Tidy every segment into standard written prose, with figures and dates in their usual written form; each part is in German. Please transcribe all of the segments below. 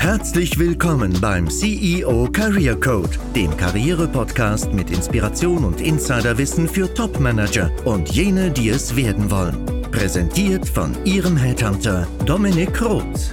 Herzlich willkommen beim CEO Career Code, dem Karriere-Podcast mit Inspiration und Insiderwissen für Top-Manager und jene, die es werden wollen. Präsentiert von Ihrem Headhunter Dominik Roth.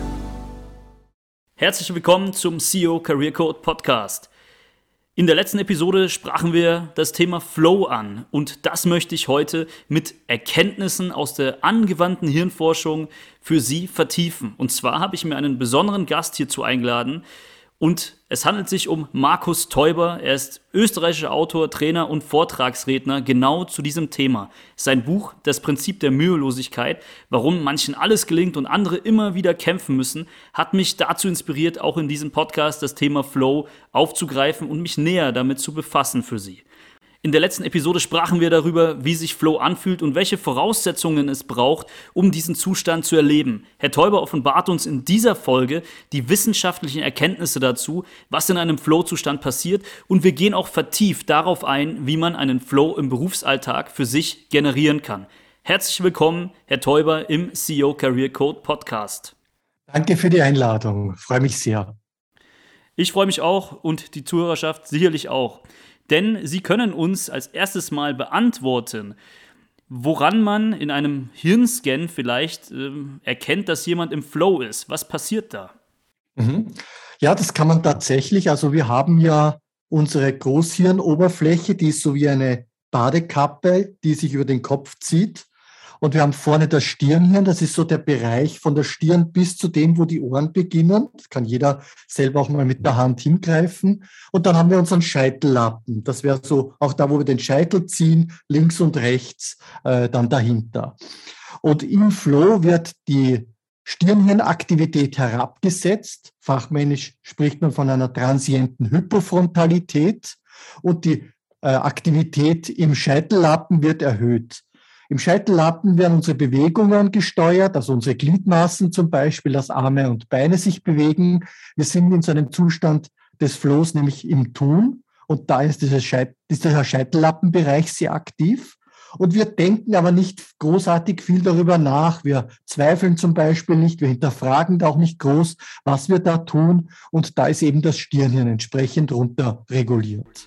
Herzlich willkommen zum CEO Career Code Podcast. In der letzten Episode sprachen wir das Thema Flow an und das möchte ich heute mit Erkenntnissen aus der angewandten Hirnforschung für Sie vertiefen. Und zwar habe ich mir einen besonderen Gast hierzu eingeladen und es handelt sich um Markus Teuber. Er ist österreichischer Autor, Trainer und Vortragsredner genau zu diesem Thema. Sein Buch Das Prinzip der Mühelosigkeit, warum manchen alles gelingt und andere immer wieder kämpfen müssen, hat mich dazu inspiriert, auch in diesem Podcast das Thema Flow aufzugreifen und mich näher damit zu befassen für Sie. In der letzten Episode sprachen wir darüber, wie sich Flow anfühlt und welche Voraussetzungen es braucht, um diesen Zustand zu erleben. Herr Teuber offenbart uns in dieser Folge die wissenschaftlichen Erkenntnisse dazu, was in einem Flow-Zustand passiert, und wir gehen auch vertieft darauf ein, wie man einen Flow im Berufsalltag für sich generieren kann. Herzlich willkommen, Herr Teuber, im CEO Career Code Podcast. Danke für die Einladung, freue mich sehr. Ich freue mich auch und die Zuhörerschaft sicherlich auch. Denn Sie können uns als erstes mal beantworten, woran man in einem Hirnscan vielleicht erkennt, dass jemand im Flow ist. Was passiert da? Ja, das kann man tatsächlich. Also wir haben ja unsere Großhirnoberfläche, die ist so wie eine Badekappe, die sich über den Kopf zieht. Und wir haben vorne das Stirnhirn, das ist so der Bereich von der Stirn bis zu dem, wo die Ohren beginnen. Das kann jeder selber auch mal mit der Hand hingreifen. Und dann haben wir unseren Scheitellappen. Das wäre so auch da, wo wir den Scheitel ziehen, links und rechts dann dahinter. Und im Flow wird die Stirnhirnaktivität herabgesetzt. Fachmännisch spricht man von einer transienten Hypofrontalität. Und die Aktivität im Scheitellappen wird erhöht. Im Scheitellappen werden unsere Bewegungen gesteuert, also unsere Gliedmaßen zum Beispiel, dass Arme und Beine sich bewegen. Wir sind in so einem Zustand des Flows, nämlich im Tun. Und da ist dieser Scheitellappenbereich sehr aktiv. Und wir denken aber nicht großartig viel darüber nach. Wir zweifeln zum Beispiel nicht, wir hinterfragen da auch nicht groß, was wir da tun. Und da ist eben das Stirnhirn entsprechend runter reguliert.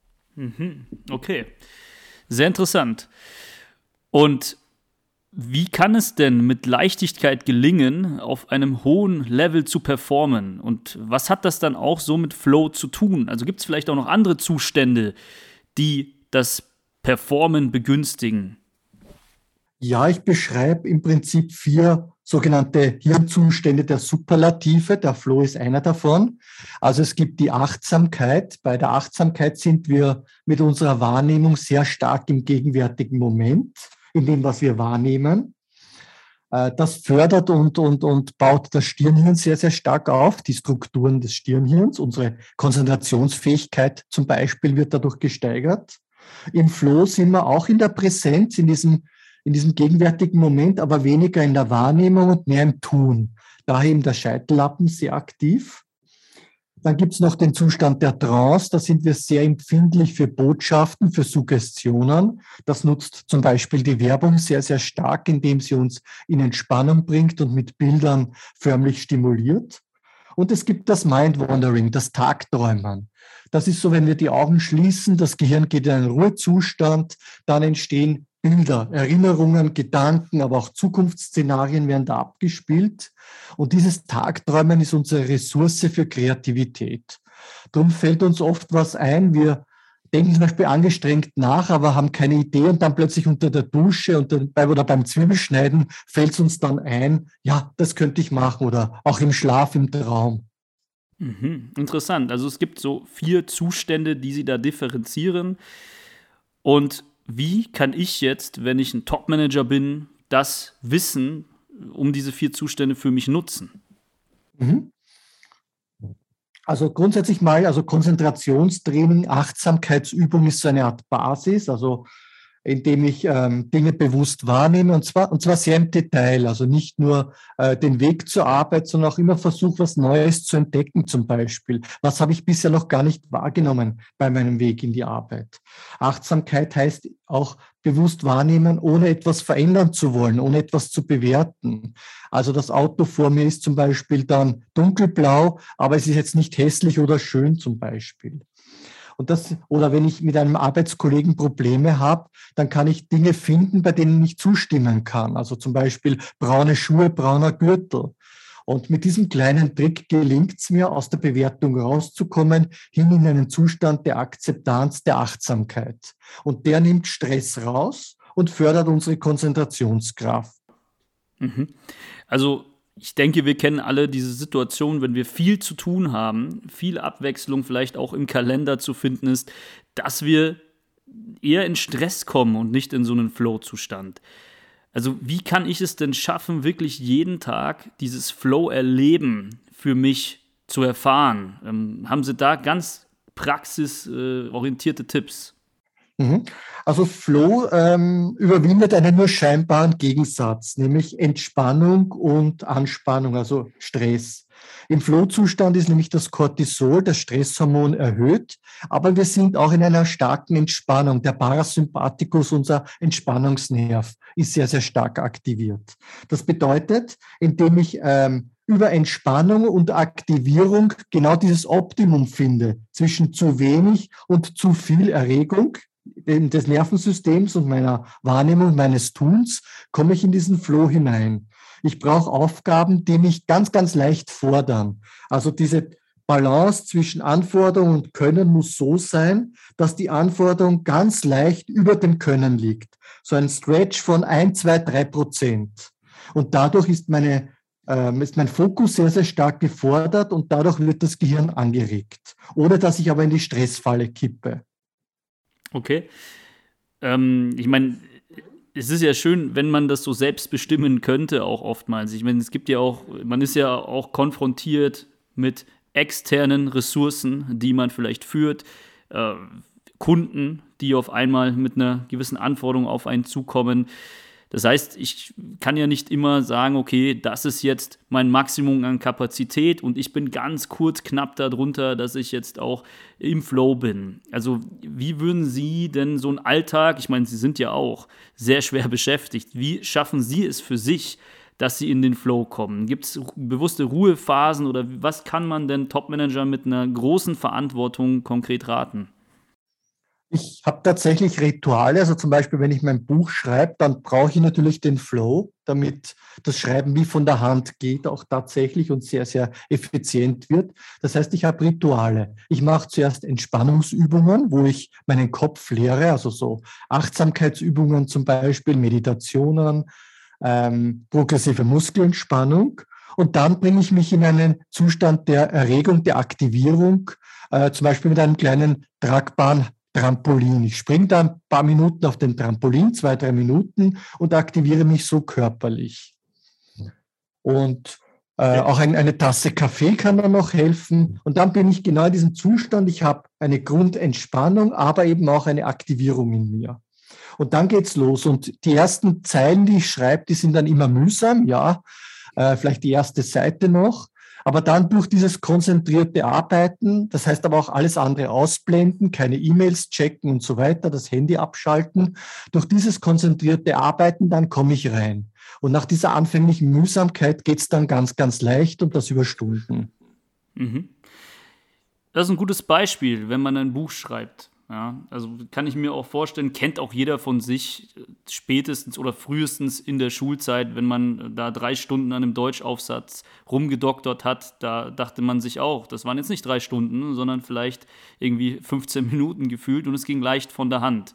Okay, sehr interessant. Und wie kann es denn mit Leichtigkeit gelingen, auf einem hohen Level zu performen? Und was hat das dann auch so mit Flow zu tun? Also gibt es vielleicht auch noch andere Zustände, die das Performen begünstigen? Ja, ich beschreibe im Prinzip 4 sogenannte Hirnzustände der Superlative. Der Flow ist einer davon. Also es gibt die Achtsamkeit. Bei der Achtsamkeit sind wir mit unserer Wahrnehmung sehr stark im gegenwärtigen Moment, in dem, was wir wahrnehmen. Das fördert und baut das Stirnhirn sehr, sehr stark auf, die Strukturen des Stirnhirns. Unsere Konzentrationsfähigkeit zum Beispiel wird dadurch gesteigert. Im Flow sind wir auch in der Präsenz, in diesem gegenwärtigen Moment, aber weniger in der Wahrnehmung und mehr im Tun. Daher eben der Scheitellappen sehr aktiv. Dann gibt es noch den Zustand der Trance. Da sind wir sehr empfindlich für Botschaften, für Suggestionen. Das nutzt zum Beispiel die Werbung sehr, sehr stark, indem sie uns in Entspannung bringt und mit Bildern förmlich stimuliert. Und es gibt das Mind-Wandering, das Tagträumen. Das ist so, wenn wir die Augen schließen, das Gehirn geht in einen Ruhezustand, dann entstehen Bilder, Erinnerungen, Gedanken, aber auch Zukunftsszenarien werden da abgespielt. Und dieses Tagträumen ist unsere Ressource für Kreativität. Darum fällt uns oft was ein. Wir denken zum Beispiel angestrengt nach, aber haben keine Idee und dann plötzlich unter der Dusche oder beim Zwiebelschneiden fällt es uns dann ein, ja, das könnte ich machen, oder auch im Schlaf, im Traum. Interessant. Also es gibt so 4 Zustände, die Sie da differenzieren. Und wie kann ich jetzt, wenn ich ein Top-Manager bin, das Wissen um diese 4 Zustände für mich nutzen? Also grundsätzlich mal, also Konzentrationstraining, Achtsamkeitsübung ist so eine Art Basis. Also indem ich Dinge bewusst wahrnehme und zwar sehr im Detail, also nicht nur den Weg zur Arbeit, sondern auch immer versuche, was Neues zu entdecken zum Beispiel. Was habe ich bisher noch gar nicht wahrgenommen bei meinem Weg in die Arbeit? Achtsamkeit heißt auch bewusst wahrnehmen, ohne etwas verändern zu wollen, ohne etwas zu bewerten. Also das Auto vor mir ist zum Beispiel dann dunkelblau, aber es ist jetzt nicht hässlich oder schön zum Beispiel. Oder wenn ich mit einem Arbeitskollegen Probleme habe, dann kann ich Dinge finden, bei denen ich zustimmen kann. Also zum Beispiel braune Schuhe, brauner Gürtel. Und mit diesem kleinen Trick gelingt es mir, aus der Bewertung rauszukommen, hin in einen Zustand der Akzeptanz, der Achtsamkeit. Und der nimmt Stress raus und fördert unsere Konzentrationskraft. Mhm. Also ich denke, wir kennen alle diese Situation, wenn wir viel zu tun haben, viel Abwechslung vielleicht auch im Kalender zu finden ist, dass wir eher in Stress kommen und nicht in so einen Flow-Zustand. Also wie kann ich es denn schaffen, wirklich jeden Tag dieses Flow-Erleben für mich zu erfahren? Haben Sie da ganz praxisorientierte Tipps? Also Flow überwindet einen nur scheinbaren Gegensatz, nämlich Entspannung und Anspannung, also Stress. Im Flow-Zustand ist nämlich das Cortisol, das Stresshormon, erhöht, aber wir sind auch in einer starken Entspannung. Der Parasympathikus, unser Entspannungsnerv, ist sehr, sehr stark aktiviert. Das bedeutet, indem ich über Entspannung und Aktivierung genau dieses Optimum finde zwischen zu wenig und zu viel Erregung des Nervensystems und meiner Wahrnehmung meines Tuns, komme ich in diesen Flow hinein. Ich brauche Aufgaben, die mich ganz, ganz leicht fordern. Also diese Balance zwischen Anforderung und Können muss so sein, dass die Anforderung ganz leicht über dem Können liegt. So ein Stretch von 1, 2, 3%. Und dadurch ist mein Fokus sehr, sehr stark gefordert und dadurch wird das Gehirn angeregt, ohne dass ich aber in die Stressfalle kippe. Okay. Ich meine, es ist ja schön, wenn man das so selbst bestimmen könnte, auch oftmals. Ich meine, es gibt ja auch, man ist ja auch konfrontiert mit externen Ressourcen, die man vielleicht führt, Kunden, die auf einmal mit einer gewissen Anforderung auf einen zukommen. Das heißt, ich kann ja nicht immer sagen, okay, das ist jetzt mein Maximum an Kapazität und ich bin ganz kurz knapp darunter, dass ich jetzt auch im Flow bin. Also wie würden Sie denn so einen Alltag, ich meine, Sie sind ja auch sehr schwer beschäftigt, wie schaffen Sie es für sich, dass Sie in den Flow kommen? Gibt es bewusste Ruhephasen oder was kann man denn Topmanager mit einer großen Verantwortung konkret raten? Ich habe tatsächlich Rituale, also zum Beispiel, wenn ich mein Buch schreibe, dann brauche ich natürlich den Flow, damit das Schreiben wie von der Hand geht, auch tatsächlich und sehr, sehr effizient wird. Das heißt, ich habe Rituale. Ich mache zuerst Entspannungsübungen, wo ich meinen Kopf leere, also so Achtsamkeitsübungen zum Beispiel, Meditationen, progressive Muskelentspannung. Und dann bringe ich mich in einen Zustand der Erregung, der Aktivierung, zum Beispiel mit einem kleinen tragbaren Trampolin. Ich springe da ein paar Minuten auf den Trampolin, 2, 3 Minuten und aktiviere mich so körperlich. Und auch eine Tasse Kaffee kann dann noch helfen. Und dann bin ich genau in diesem Zustand. Ich habe eine Grundentspannung, aber eben auch eine Aktivierung in mir. Und dann geht's los. Und die ersten Zeilen, die ich schreibe, die sind dann immer mühsam, ja, vielleicht die erste Seite noch. Aber dann durch dieses konzentrierte Arbeiten, das heißt aber auch alles andere ausblenden, keine E-Mails checken und so weiter, das Handy abschalten, durch dieses konzentrierte Arbeiten, dann komme ich rein. Und nach dieser anfänglichen Mühsamkeit geht's dann ganz, ganz leicht und das über Stunden. Mhm. Das ist ein gutes Beispiel, wenn man ein Buch schreibt. Ja, also kann ich mir auch vorstellen, kennt auch jeder von sich, spätestens oder frühestens in der Schulzeit, wenn man da 3 Stunden an einem Deutschaufsatz rumgedoktert hat, da dachte man sich auch, das waren jetzt nicht 3 Stunden, sondern vielleicht irgendwie 15 Minuten gefühlt und es ging leicht von der Hand.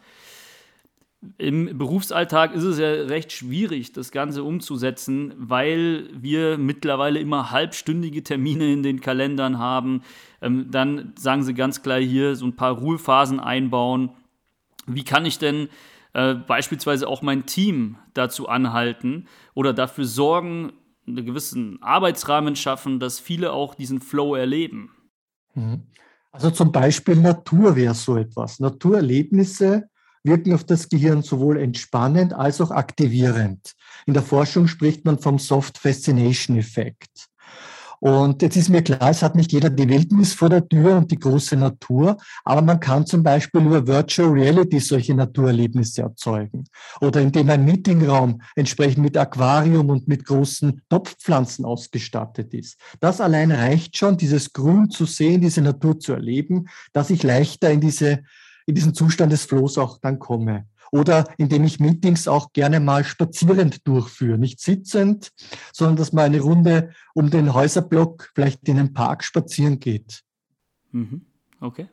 Im Berufsalltag ist es ja recht schwierig, das Ganze umzusetzen, weil wir mittlerweile immer halbstündige Termine in den Kalendern haben. Dann sagen sie ganz klar hier, so ein paar Ruhephasen einbauen. Wie kann ich denn beispielsweise auch mein Team dazu anhalten oder dafür sorgen, einen gewissen Arbeitsrahmen schaffen, dass viele auch diesen Flow erleben? Also zum Beispiel Natur wäre so etwas. Naturerlebnisse wirken auf das Gehirn sowohl entspannend als auch aktivierend. In der Forschung spricht man vom Soft Fascination Effekt. Und jetzt ist mir klar, es hat nicht jeder die Wildnis vor der Tür und die große Natur, aber man kann zum Beispiel über Virtual Reality solche Naturerlebnisse erzeugen. Oder indem ein Meetingraum entsprechend mit Aquarium und mit großen Topfpflanzen ausgestattet ist. Das allein reicht schon, dieses Grün zu sehen, diese Natur zu erleben, dass ich leichter in diesen Zustand des Flows auch dann komme. Oder indem ich Meetings auch gerne mal spazierend durchführe, nicht sitzend, sondern dass man eine Runde um den Häuserblock vielleicht in den Park spazieren geht. Okay.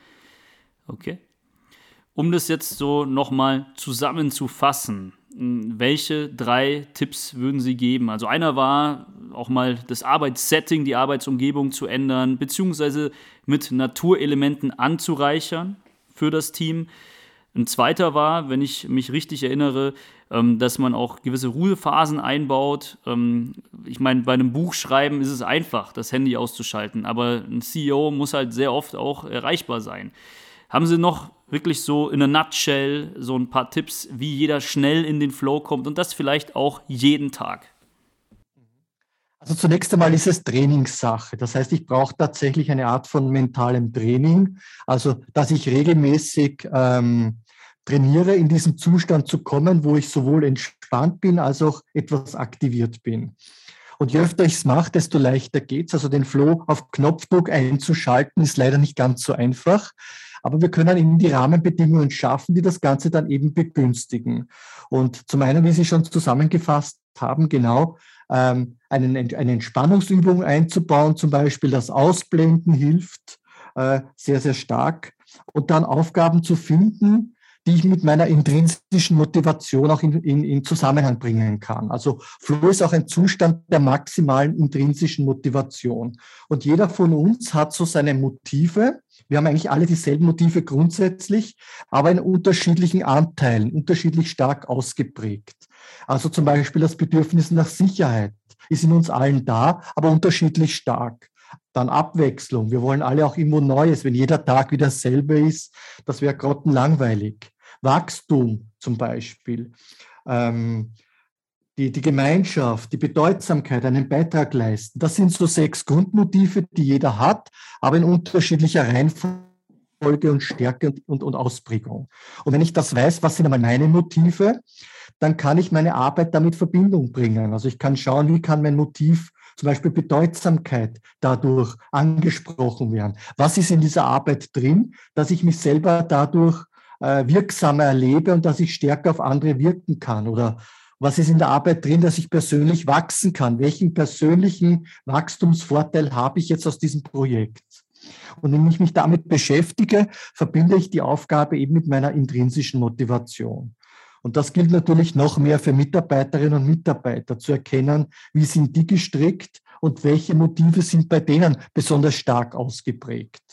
Um das jetzt so nochmal zusammenzufassen, welche 3 Tipps würden Sie geben? Also einer war, auch mal das Arbeitssetting, die Arbeitsumgebung zu ändern, beziehungsweise mit Naturelementen anzureichern für das Team. Ein zweiter war, wenn ich mich richtig erinnere, dass man auch gewisse Ruhephasen einbaut. Ich meine, bei einem Buchschreiben ist es einfach, das Handy auszuschalten, aber ein CEO muss halt sehr oft auch erreichbar sein. Haben Sie noch wirklich so in a nutshell so ein paar Tipps, wie jeder schnell in den Flow kommt und das vielleicht auch jeden Tag? Also zunächst einmal ist es Trainingssache. Das heißt, ich brauche tatsächlich eine Art von mentalem Training, also dass ich regelmäßig trainiere, in diesen Zustand zu kommen, wo ich sowohl entspannt bin, als auch etwas aktiviert bin. Und je öfter ich es mache, desto leichter geht es. Also den Flow auf Knopfdruck einzuschalten, ist leider nicht ganz so einfach. Aber wir können eben die Rahmenbedingungen schaffen, die das Ganze dann eben begünstigen. Und zum einen, wie Sie schon zusammengefasst haben, genau, eine Entspannungsübung einzubauen, zum Beispiel das Ausblenden hilft sehr, sehr stark. Und dann Aufgaben zu finden, die ich mit meiner intrinsischen Motivation auch in Zusammenhang bringen kann. Also Flow ist auch ein Zustand der maximalen intrinsischen Motivation. Und jeder von uns hat so seine Motive. Wir haben eigentlich alle dieselben Motive grundsätzlich, aber in unterschiedlichen Anteilen, unterschiedlich stark ausgeprägt. Also zum Beispiel das Bedürfnis nach Sicherheit ist in uns allen da, aber unterschiedlich stark. Dann Abwechslung. Wir wollen alle auch immer Neues. Wenn jeder Tag wieder dasselbe ist, das wäre grottenlangweilig. Wachstum zum Beispiel. Die Gemeinschaft, die Bedeutsamkeit, einen Beitrag leisten. Das sind so 6 Grundmotive, die jeder hat, aber in unterschiedlicher Reihenfolge und Stärke und Ausprägung. Und wenn ich das weiß, was sind einmal meine Motive, dann kann ich meine Arbeit damit in Verbindung bringen. Also ich kann schauen, wie kann mein Motiv, zum Beispiel Bedeutsamkeit, dadurch angesprochen werden. Was ist in dieser Arbeit drin, dass ich mich selber dadurch wirksamer erlebe und dass ich stärker auf andere wirken kann? Oder was ist in der Arbeit drin, dass ich persönlich wachsen kann? Welchen persönlichen Wachstumsvorteil habe ich jetzt aus diesem Projekt? Und wenn ich mich damit beschäftige, verbinde ich die Aufgabe eben mit meiner intrinsischen Motivation. Und das gilt natürlich noch mehr für Mitarbeiterinnen und Mitarbeiter, zu erkennen, wie sind die gestrickt und welche Motive sind bei denen besonders stark ausgeprägt.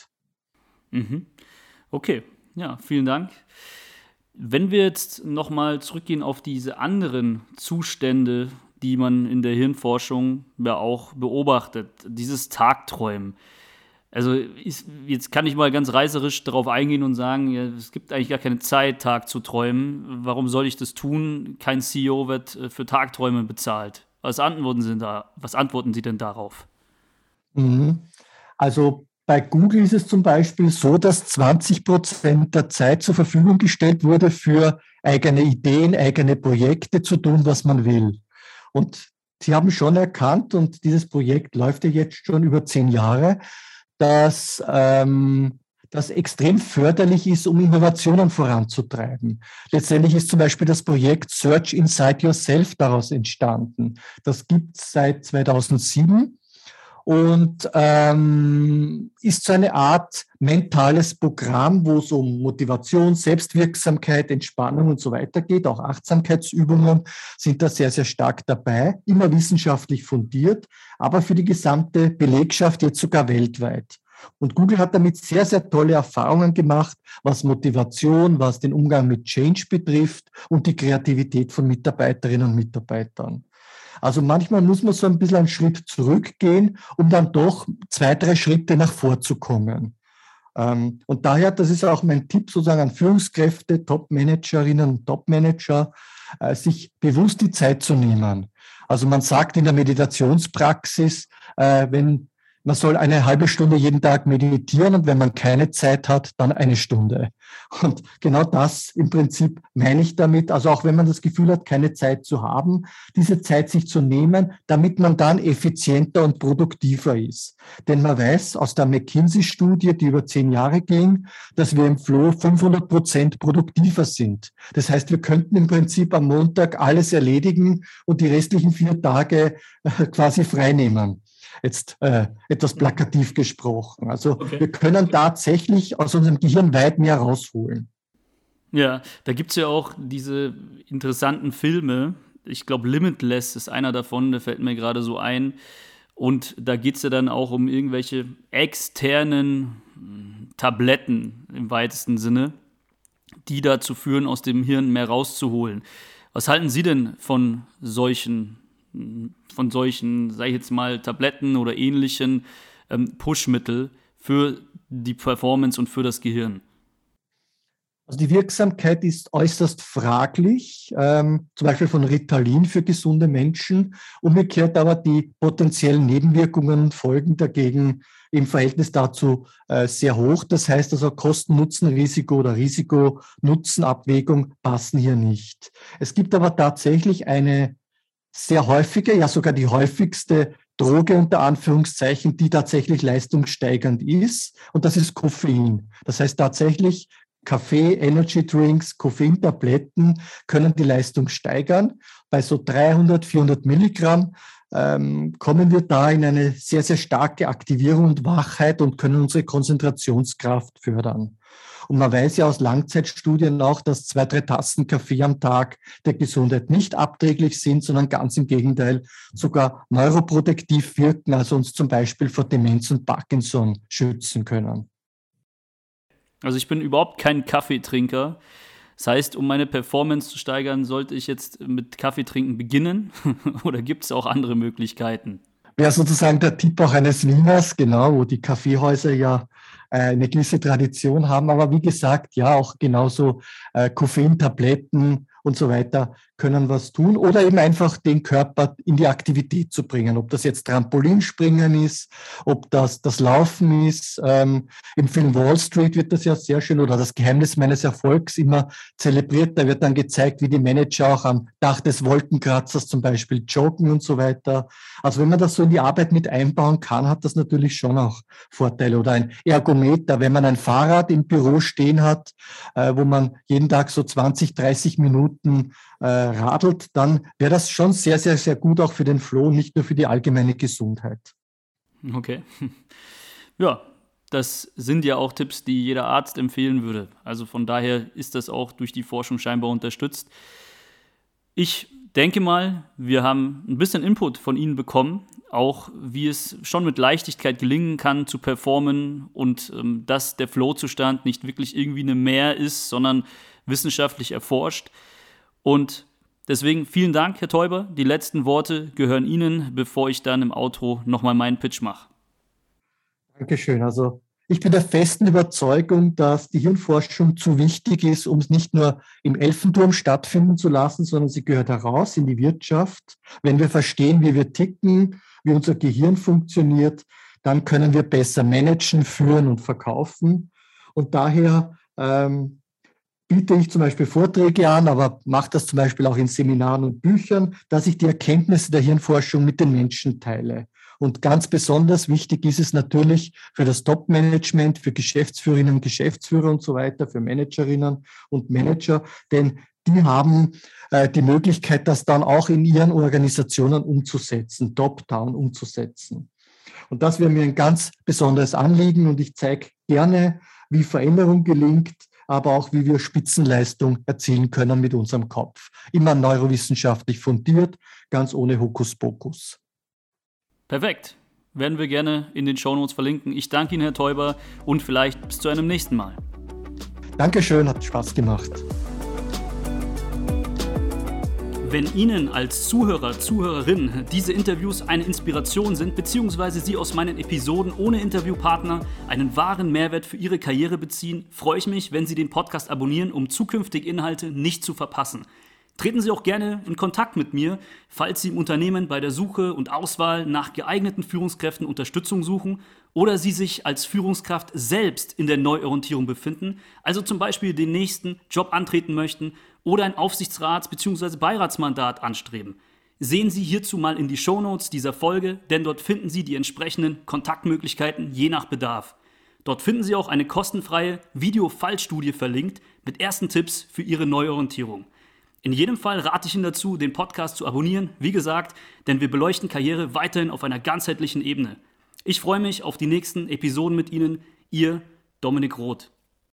Okay, ja, vielen Dank. Wenn wir jetzt nochmal zurückgehen auf diese anderen Zustände, die man in der Hirnforschung ja auch beobachtet, dieses Tagträumen. Also jetzt kann ich mal ganz reißerisch darauf eingehen und sagen, ja, es gibt eigentlich gar keine Zeit, Tag zu träumen. Warum soll ich das tun? Kein CEO wird für Tagträume bezahlt. Was antworten Sie denn darauf? Also bei Google ist es zum Beispiel so, dass 20% der Zeit zur Verfügung gestellt wurde, für eigene Ideen, eigene Projekte zu tun, was man will. Und Sie haben schon erkannt, und dieses Projekt läuft ja jetzt schon über 10 Jahre, dass das extrem förderlich ist, um Innovationen voranzutreiben. Letztendlich ist zum Beispiel das Projekt Search Inside Yourself daraus entstanden. Das gibt es seit 2007 und ist so eine Art mentales Programm, wo es um Motivation, Selbstwirksamkeit, Entspannung und so weiter geht. Auch Achtsamkeitsübungen sind da sehr, sehr stark dabei, immer wissenschaftlich fundiert, aber für die gesamte Belegschaft jetzt sogar weltweit. Und Google hat damit sehr, sehr tolle Erfahrungen gemacht, was Motivation, was den Umgang mit Change betrifft und die Kreativität von Mitarbeiterinnen und Mitarbeitern. Also manchmal muss man so ein bisschen einen Schritt zurückgehen, um dann doch 2, 3 Schritte nach vorzukommen. Und daher, das ist auch mein Tipp sozusagen an Führungskräfte, Top-Managerinnen und Top-Manager, sich bewusst die Zeit zu nehmen. Also man sagt in der Meditationspraxis, man soll eine halbe Stunde jeden Tag meditieren und wenn man keine Zeit hat, dann eine Stunde. Und genau das im Prinzip meine ich damit. Also auch wenn man das Gefühl hat, keine Zeit zu haben, diese Zeit sich zu nehmen, damit man dann effizienter und produktiver ist. Denn man weiß aus der McKinsey-Studie, die über 10 Jahre ging, dass wir im Flow 500% produktiver sind. Das heißt, wir könnten im Prinzip am Montag alles erledigen und die restlichen 4 Tage quasi frei nehmen. Jetzt etwas plakativ gesprochen. Also Wir können tatsächlich aus unserem Gehirn weit mehr rausholen. Ja, da gibt es ja auch diese interessanten Filme. Ich glaube, Limitless ist einer davon, der fällt mir gerade so ein. Und da geht es ja dann auch um irgendwelche externen Tabletten im weitesten Sinne, die dazu führen, aus dem Hirn mehr rauszuholen. Was halten Sie denn von solchen, sag ich jetzt mal, Tabletten oder ähnlichen Pushmittel für die Performance und für das Gehirn? Also die Wirksamkeit ist äußerst fraglich, zum Beispiel von Ritalin für gesunde Menschen. Umgekehrt aber die potenziellen Nebenwirkungen und Folgen dagegen im Verhältnis dazu sehr hoch. Das heißt also Kosten-Nutzen-Risiko oder Risiko-Nutzen-Abwägung passen hier nicht. Es gibt aber tatsächlich eine sehr häufige, ja sogar die häufigste Droge unter Anführungszeichen, die tatsächlich leistungssteigernd ist. Und das ist Koffein. Das heißt tatsächlich, Kaffee, Energy Drinks, Koffeintabletten können die Leistung steigern. Bei so 300, 400 Milligramm kommen wir da in eine sehr, sehr starke Aktivierung und Wachheit und können unsere Konzentrationskraft fördern. Und man weiß ja aus Langzeitstudien auch, dass 2, 3 Tassen Kaffee am Tag der Gesundheit nicht abträglich sind, sondern ganz im Gegenteil sogar neuroprotektiv wirken, also uns zum Beispiel vor Demenz und Parkinson schützen können. Also ich bin überhaupt kein Kaffeetrinker. Das heißt, um meine Performance zu steigern, sollte ich jetzt mit Kaffeetrinken beginnen? Oder gibt es auch andere Möglichkeiten? Wäre sozusagen der Tipp auch eines Wieners, genau, wo die Kaffeehäuser ja eine gewisse Tradition haben. Aber wie gesagt, ja, auch genauso Koffeintabletten und so weiter können was tun. Oder eben einfach den Körper in die Aktivität zu bringen. Ob das jetzt Trampolinspringen ist, ob das Laufen ist. Im Film Wall Street wird das ja sehr schön, oder das Geheimnis meines Erfolgs immer zelebriert. Da wird dann gezeigt, wie die Manager auch am Dach des Wolkenkratzers zum Beispiel joggen und so weiter. Also wenn man das so in die Arbeit mit einbauen kann, hat das natürlich schon auch Vorteile. Oder ein Ergometer, wenn man ein Fahrrad im Büro stehen hat, wo man jeden Tag so 20, 30 Minuten radelt, dann wäre das schon sehr, sehr, sehr gut auch für den Flow, nicht nur für die allgemeine Gesundheit. Okay. Ja, das sind ja auch Tipps, die jeder Arzt empfehlen würde. Also von daher ist das auch durch die Forschung scheinbar unterstützt. Ich denke mal, wir haben ein bisschen Input von Ihnen bekommen, auch wie es schon mit Leichtigkeit gelingen kann, zu performen und dass der Flow-Zustand nicht wirklich irgendwie eine Mehr ist, sondern wissenschaftlich erforscht. Und deswegen vielen Dank, Herr Teuber. Die letzten Worte gehören Ihnen, bevor ich dann im Outro nochmal meinen Pitch mache. Dankeschön. Also ich bin der festen Überzeugung, dass die Hirnforschung zu wichtig ist, um es nicht nur im Elfenturm stattfinden zu lassen, sondern sie gehört heraus in die Wirtschaft. Wenn wir verstehen, wie wir ticken, wie unser Gehirn funktioniert, dann können wir besser managen, führen und verkaufen. Und daher biete ich zum Beispiel Vorträge an, aber mache das zum Beispiel auch in Seminaren und Büchern, dass ich die Erkenntnisse der Hirnforschung mit den Menschen teile. Und ganz besonders wichtig ist es natürlich für das Top-Management, für Geschäftsführerinnen und Geschäftsführer und so weiter, für Managerinnen und Manager, denn die haben die Möglichkeit, das dann auch in ihren Organisationen umzusetzen, top-down umzusetzen. Und das wäre mir ein ganz besonderes Anliegen und ich zeige gerne, wie Veränderung gelingt, aber auch wie wir Spitzenleistung erzielen können mit unserem Kopf. Immer neurowissenschaftlich fundiert, ganz ohne Hokuspokus. Perfekt. Werden wir gerne in den Shownotes verlinken. Ich danke Ihnen, Herr Teuber, und vielleicht bis zu einem nächsten Mal. Dankeschön, hat Spaß gemacht. Wenn Ihnen als Zuhörer, Zuhörerin diese Interviews eine Inspiration sind, beziehungsweise Sie aus meinen Episoden ohne Interviewpartner einen wahren Mehrwert für Ihre Karriere beziehen, freue ich mich, wenn Sie den Podcast abonnieren, um zukünftige Inhalte nicht zu verpassen. Treten Sie auch gerne in Kontakt mit mir, falls Sie im Unternehmen bei der Suche und Auswahl nach geeigneten Führungskräften Unterstützung suchen oder Sie sich als Führungskraft selbst in der Neuorientierung befinden, also zum Beispiel den nächsten Job antreten möchten oder ein Aufsichtsrats- bzw. Beiratsmandat anstreben. Sehen Sie hierzu mal in die Shownotes dieser Folge, denn dort finden Sie die entsprechenden Kontaktmöglichkeiten je nach Bedarf. Dort finden Sie auch eine kostenfreie Video-Fallstudie verlinkt mit ersten Tipps für Ihre Neuorientierung. In jedem Fall rate ich Ihnen dazu, den Podcast zu abonnieren, wie gesagt, denn wir beleuchten Karriere weiterhin auf einer ganzheitlichen Ebene. Ich freue mich auf die nächsten Episoden mit Ihnen, Ihr Dominik Roth.